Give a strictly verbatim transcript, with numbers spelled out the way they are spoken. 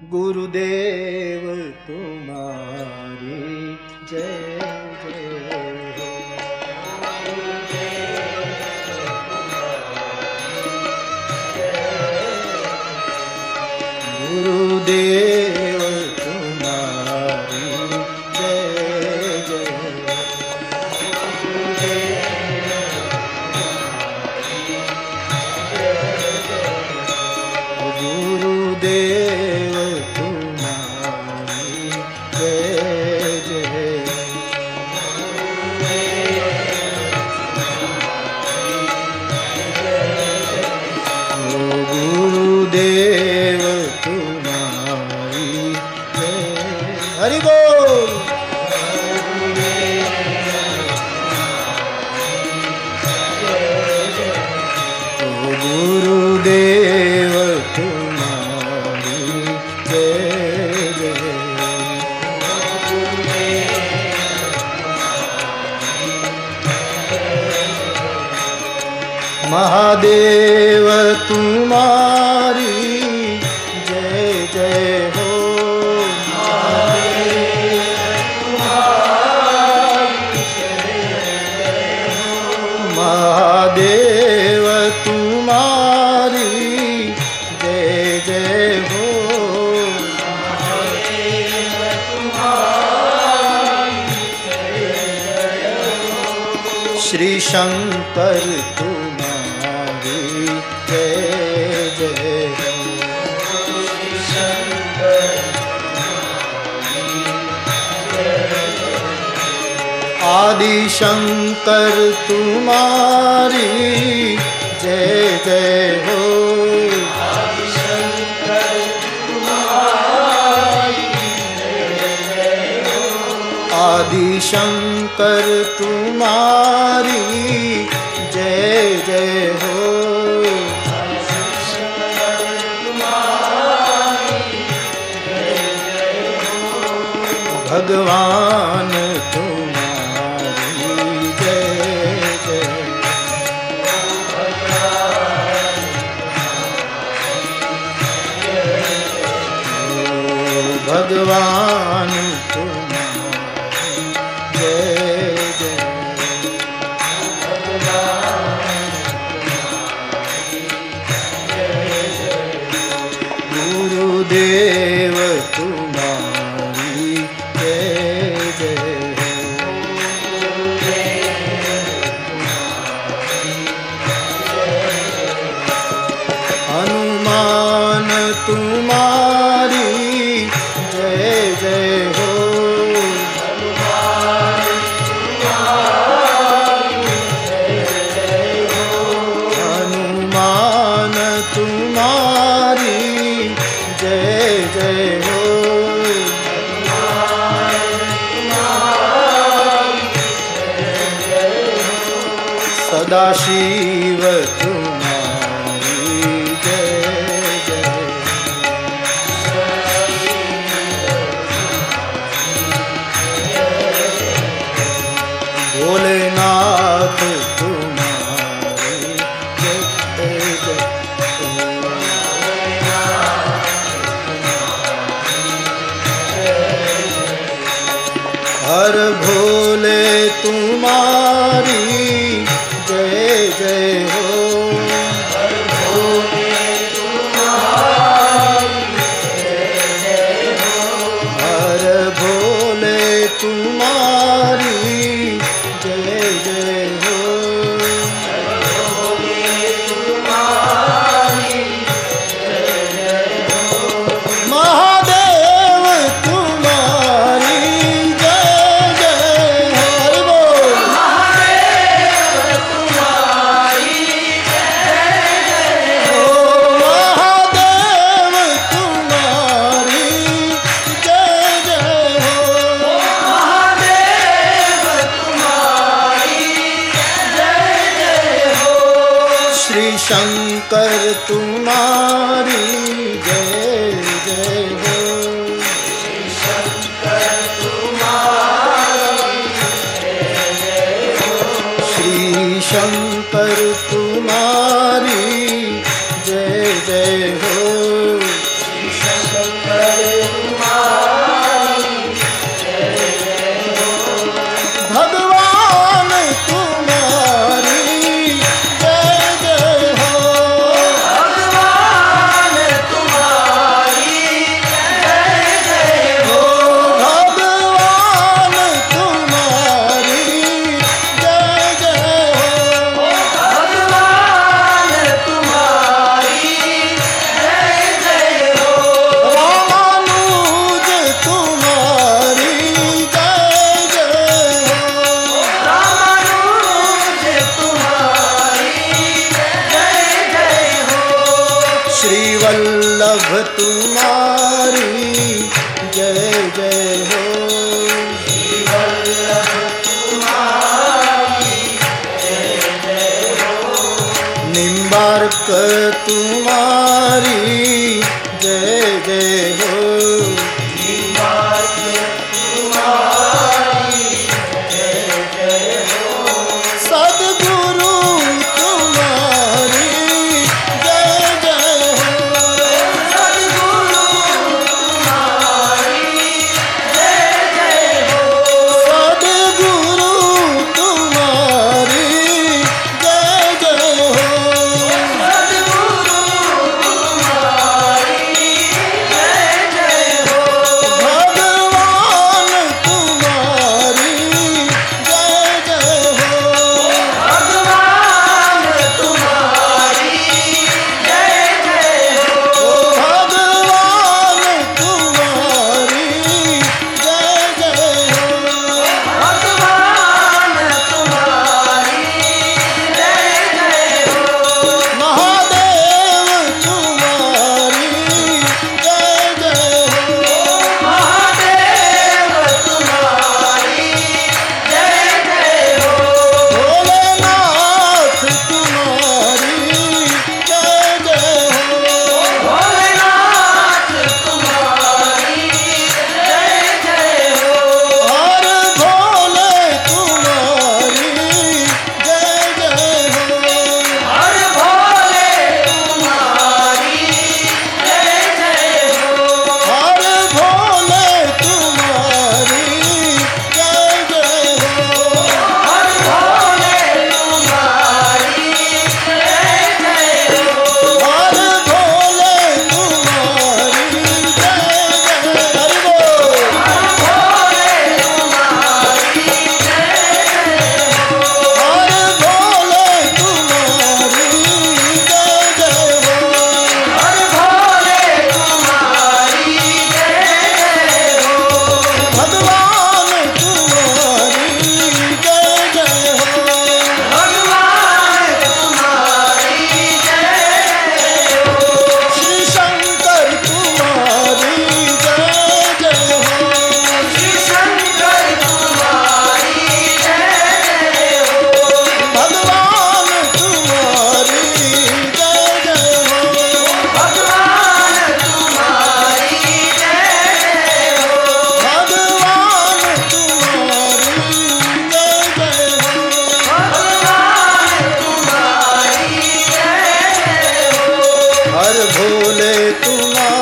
गुरुदेव तुम्हारी जय जय हो। गुरुदेव तुम्हारी जय जय हो। गुरुदेव तुम्हारी जय जय हो। गुरुदेव तुम्हारी जय। हरि बोल। ओ गुरुदेव तुम्हारी जय जय। महादेव तुम्हारी जय जय हो। महादेव तुम्हारी जय जय हो। श्री शंकर तुम्हारी जय जय हो। आदि शंकर तुम्हारी जय जय हो। आदि शंकर तुम्हारी जय जय हो। भगवान तुम्हारी जय जय। ओ भगवान तुम्हारी जय जय। गुरुदेव तुम्हारी जय जय हो। हनुमान तुम्हारी जय जय हो। हनुमान तुम्हारी जय जय हो। सदाशिव तुम्हारी जय जय। भोलेनाथ तुम्हारी जय जय। हर भोले तुम्हारी जय जय हो। हर भोले तुम्हारी जय जय हो। हर भोले तुम्हारी जय जय हो। हर भोले तुम्हारी जय जय हो। महादेव तुम्हारी जय जय हो। हरि बोल। महादेव तुम्हारी जय जय हो। महादेव तुम्हारी जय जय हो। महादेव तुम्हारी जय जय हो। श्री शंकर तुम्हारी जय जय हो। श्री शंकर तुम्हारी जय जय हो। श्री शंकर तुम्हारी जय जय हो। श्री शंकर श्री वल्लभ तुम्हारी जय जय हो। श्री वल्लभ तुम्हारी जय जय हो। निम्बार्क तुम्हारी जय जय हो। निम्बार्क तुम्हारी जय जय हो। सद्गुरु तुम्हारी जय जय हो। सद्गुरु तुम्हारी जय जय हो। सद्गुरु तुम्हारी जय जय हो। सद्गुरु तुम्हारी जय जय हो। भगवान तुम्हारी जय जय हो। भगवान तुम्हारी जय जय हो। भगवान तुम्हारी जय जय हो। भगवान तुम्हारी जय जय हो। महादेव तुम्हारी जय जय हो। महादेव तुम्हारी जय जय हो। भोलेनाथ तुम्हारी जय जय हो। भोलेनाथ तुम्हारी जय जय हो। हर भोले तुम्हारी जय जय हो। हर भोले तुम्हारी जय जय हो। हर भोले तुम्हारी जय जय हो। हर भोले तुम्हारी जय जय हो। हर भोले तुम्हारी जय जय हरि बोल। हर भोले तुम्हारी जय जय हो। हर भोले तुम्हारी जय जय हो। हर भोले तुम्हारी जय जय हो। भगवान तुम्हारी जय जय हो। भगवान तुम्हारी जय जय हो। श्री शंकर तुम्हारी जय जय हो। श्री शंकर तुम्हारी जय जय हो। भगवान तुम्हारी जय जय हो। भगवान तुम्हारी जय जय हो। भगवान तुम्हारी जय जय हो। भगवान तुम्हारी जय जय हो। हर भोले तुम्हारी